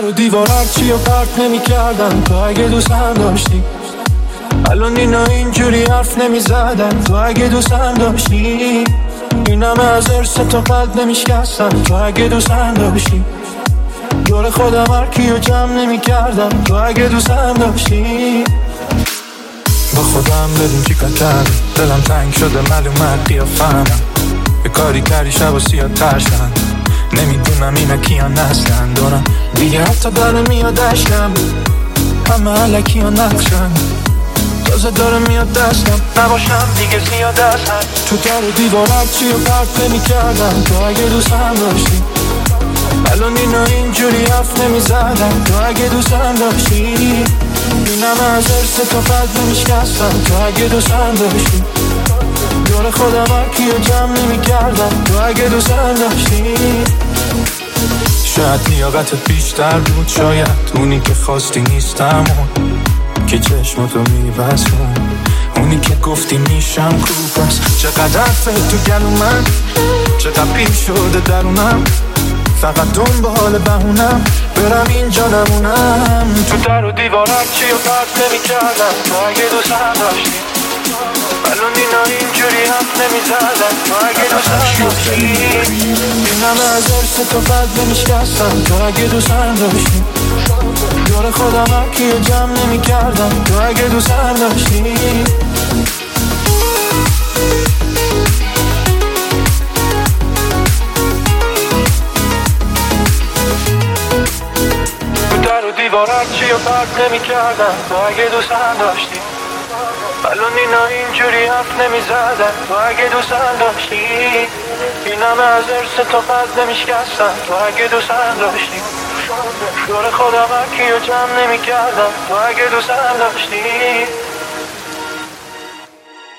در و دیوار هرچی و پرت نمی کردم تو اگه دوستم داشتی. الان اینا اینجوری حرف نمی زدن تو اگه دوستم داشتی. این همه از ارث تو قلب نمی شکستم تو اگه دوستم داشتی. دور خودم هر کیو جمع نمی کردم تو اگه دوستم داشتی. با خودم بدون چی کار کردم، دلم تنگ شده معلومت قیافه‌ام. یه کاری کردی شب و سیاه ترشن، نمیدونم اینا کیان هستن. دارم دیگه حتی داره میاد عشقم، همه علکی ها نقشن. تازه داره میاد دستم، نباشم دیگه زیاد هستن. تو در و دیوار هرچی و پرت نمی کردم تو اگه دوستم داشتی. الان اینا اینجوری حرف نمی زدن تو اگه دوستم داشتی. این همه از ارث تو قلب نمی شکستم تو اگه دوستم داشتی. دور خودم هر کیو جمع نمی کردم تو اگه دوستم داشتی. شاید لیاقتت بیشتر بود، شاید اونی که خواستی نیستم، اون که چشماتو میبسون، اونی که گفتی میشم کوپس. چقدر فکر تو گلو من، چقدر پیر شده درونم، فقط دنبال بهونم برم اینجا نمونم. تو در و دیوار هرچی و پرت نمی کردم تو اگه دوستم داشتی. الان اینا اینجوری حرف نمی زدن تو اگه دوستم داشتی. این همه از ارث تو قلب نمی شکستم تو اگه دوستم داشتی. دور خودم هر کیو جمع نمی کردم تو اگه دوستم داشتی. دیوار هرچی و پرت نمی کردم تو اگه دوستم داشتی. الان اینا اینجوری حرف نمی زدن تو اگه دوستم داشتی. این همه از ارث تو قلب نمی شکستم تو اگه دوستم داشتی. دور خودم هر کیو جمع نمی کردم تو اگه دوستم داشتی.